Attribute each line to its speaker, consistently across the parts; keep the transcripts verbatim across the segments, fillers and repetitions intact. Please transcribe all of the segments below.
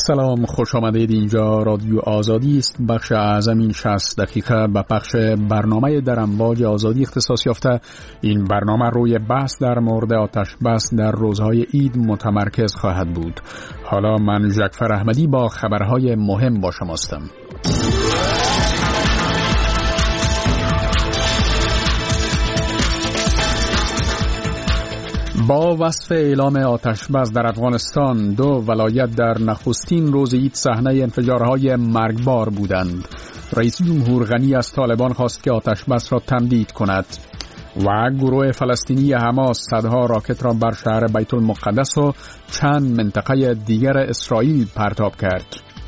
Speaker 1: سلام، خوش آمدید. اینجا رادیو آزادی است. بخش اعظم این شصت دقیقه به بخش برنامه در امواج آزادی اختصاص یافته. این برنامه روی بحث در مورد آتش بس در روزهای عید متمرکز خواهد بود. حالا من جعفر احمدی با خبرهای مهم با شما هستم. با وصف اعلام آتش بس در افغانستان، دو ولایت در نخستین روز عید صحنه انفجارهای مرگبار بودند. رئیس جمهور غنی از طالبان خواست که آتش بس را تمدید کند و گروه فلسطینی حماس صدها راکت را بر شهر بیت المقدس و چند منطقه دیگر اسرائیل پرتاب کرد.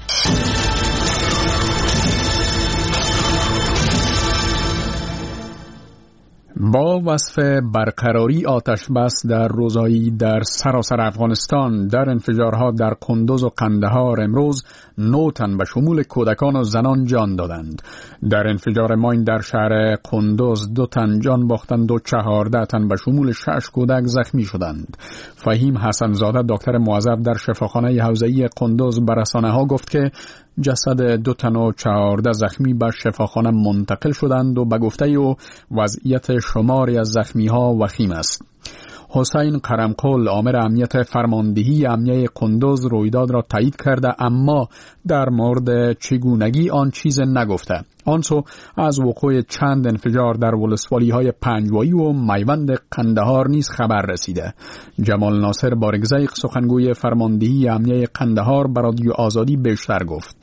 Speaker 1: با وصف برقراری آتش بس در روزایی در سراسر افغانستان، در انفجارها در کندوز و قندهار امروز نه تن به شمول کودکان و زنان جان دادند. در انفجار ماین در شهر کندوز دو تن جان باختند و چهارده تن به شمول شش کودک زخمی شدند. فهیم حسن زاده دکتر موظف در شفاخانه حوزه‌ای کندوز به رسانه‌ها گفت که جسد دو تن و چهارده زخمی به شفاخانه منتقل شدند و به گفته او وضعیت شماری از زخمی ها وخیم است. حسین قرمقل آمر امنیت فرماندهی امنیه کندوز رویداد را تایید کرده، اما در مورد چگونگی آن چیز نگفته. آنسو از وقوع چند انفجار در ولسوالی های پنجوایی و میوند قندهار نیز خبر رسیده. جمال ناصر بارگزیق سخنگوی فرماندهی امنیه قندهار به رادیو آزادی بیشتر گفت.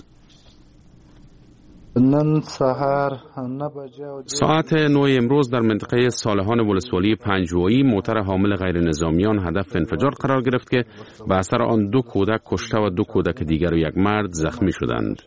Speaker 2: ساعت نه امروز در منطقه صالحان ولسوالی پنجوایی موتر حامل غیر نظامیان هدف انفجار قرار گرفت که به اثر آن دو کودک کشته و دو کودک دیگر و یک مرد زخمی شدند.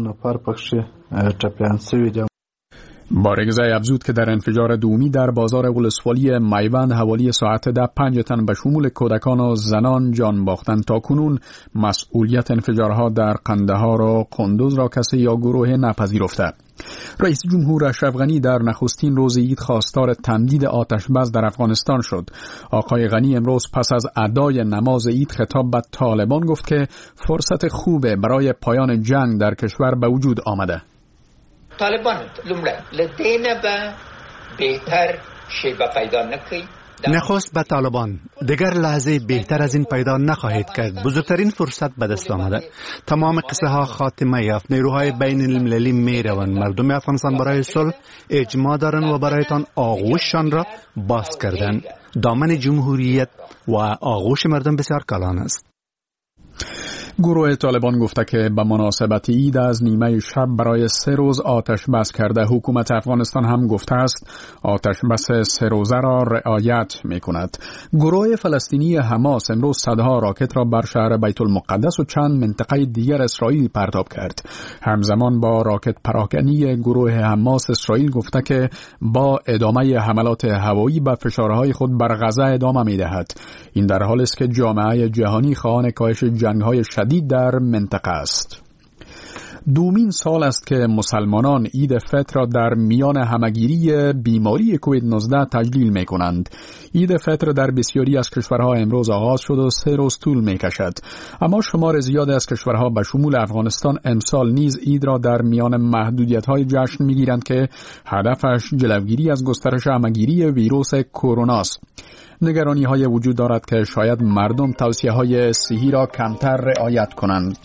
Speaker 1: بارگزای افزود که در انفجار دومی در بازار ولسوالی میوند حوالی ساعت ده پنج تن به شمول کودکان و زنان جان باختند. تا کنون مسئولیت انفجارها در قندهار و کندوز را کسی یا گروه نپذیرفته. رئیس جمهور اشرف غنی در نخستین روز عید خواستار تمدید آتش بس در افغانستان شد. آقای غنی امروز پس از ادای نماز عید خطاب به طالبان گفت که فرصت خوبه برای پایان جنگ در کشور به وجود آمده.
Speaker 3: طالبان لومړی لدینه به بهتر شیبه پیدا نکړي.
Speaker 4: نخست به طالبان دیگر لحظه بهتر از این پیدا نخواهید کرد. بزرگترین فرصت به دست آمده. تمام قصه ها خاتمه یافت. نیروهای بین المللی می روند. مردم افغانستان برای صلح اجماع دارند و برایتان آغوششان را باز کردند. دامن جمهوریت و آغوش مردم بسیار کلان است.
Speaker 1: گروه طالبان گفته که به مناسبت عید از نیمه شب برای سه روز آتش بس کرده. حکومت افغانستان هم گفته است آتش بس سه روزه را رعایت می کند. گروه فلسطینی حماس امروز صدها راکت را بر شهر بیت المقدس و چند منطقه دیگر اسرائیل پرتاب کرد. همزمان با راکت پراکنی گروه حماس، اسرائیل گفته که با ادامه حملات هوایی به فشارهای خود بر غزه ادامه می دهد. این در حالی است که جامعه جهانی خواهان کاهش جنگ‌های شدید در منطقه است. دومین سال است که مسلمانان عید فطر را در میان همگیری بیماری کووید نوزده تجلیل می کنند. عید فطر در بسیاری از کشورها امروز آغاز شد و سه روز طول می کشد. اما شمار زیاد از کشورها به شمول افغانستان امسال نیز عید را در میان محدودیت‌های جشن می گیرند که هدفش جلوگیری از گسترش همگیری ویروس کرونا است. نگرانی های وجود دارد که شاید مردم توصیه های صحی را کمتر رعایت کنند.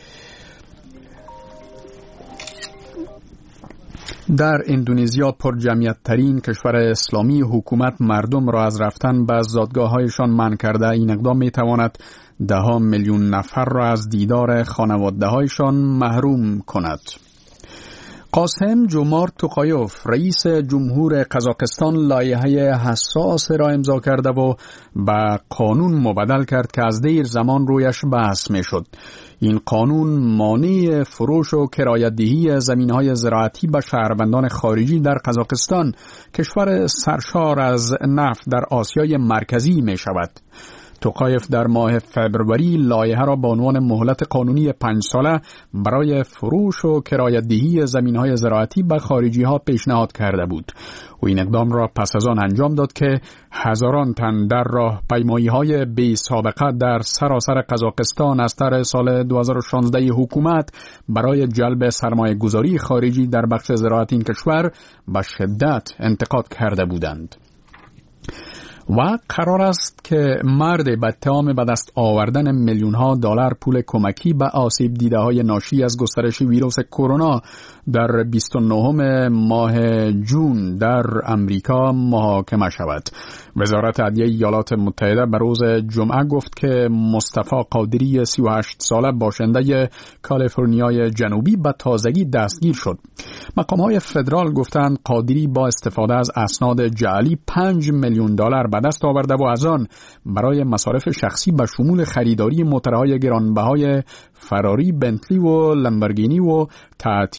Speaker 1: در اندونزیا پر جمعیت ترین کشور اسلامی، حکومت مردم را از رفتن به زادگاه هایشان منع کرده. این اقدام می تواند ده ها میلیون نفر را از دیدار خانواده هایشان محروم کند. قاسم جومارت توقایوف رئیس جمهور قزاقستان لایحه حساس را امضا کرده و به قانون مبدل کرد که از دیر زمان رویش بحث می شد. این قانون مانع فروش و کرایه‌دهی زمین‌های زراعتی به شهروندان خارجی در قزاقستان، کشور سرشار از نفت در آسیای مرکزی می شود. توقایف در ماه فبروری لایحه را به عنوان مهلت قانونی پنج ساله برای فروش و کرایه‌دهی زمین‌های زراعتی به خارجی‌ها پیشنهاد کرده بود. او این اقدام را پس از آن انجام داد که هزاران تن در راه پیمایی‌های بی سابقه در سراسر قزاقستان از طرح سال دو هزار و شانزده حکومت برای جلب سرمایه‌گذاری خارجی در بخش زراعت این کشور به شدت انتقاد کرده بودند. و قرار است که مرد به اتهام به دست آوردن میلیون ها دلار پول کمکی به آسیب دیده های ناشی از گسترش ویروس کرونا در بیست و نهم ماه جون در امریکا محاکمه شود. وزارت عدلیه ایالات متحده به روز جمعه گفت که مصطفی قادری سی و هشت ساله باشنده کالیفرنیای جنوبی به تازگی دستگیر شد. مقام‌های فدرال گفتند قادری با استفاده از اسناد جعلی پنج میلیون دلار به دست آورده و از آن برای مصارف شخصی به شمول خریداری موتورهای گرانبهای فراری، بنتلی و لامبورگینی و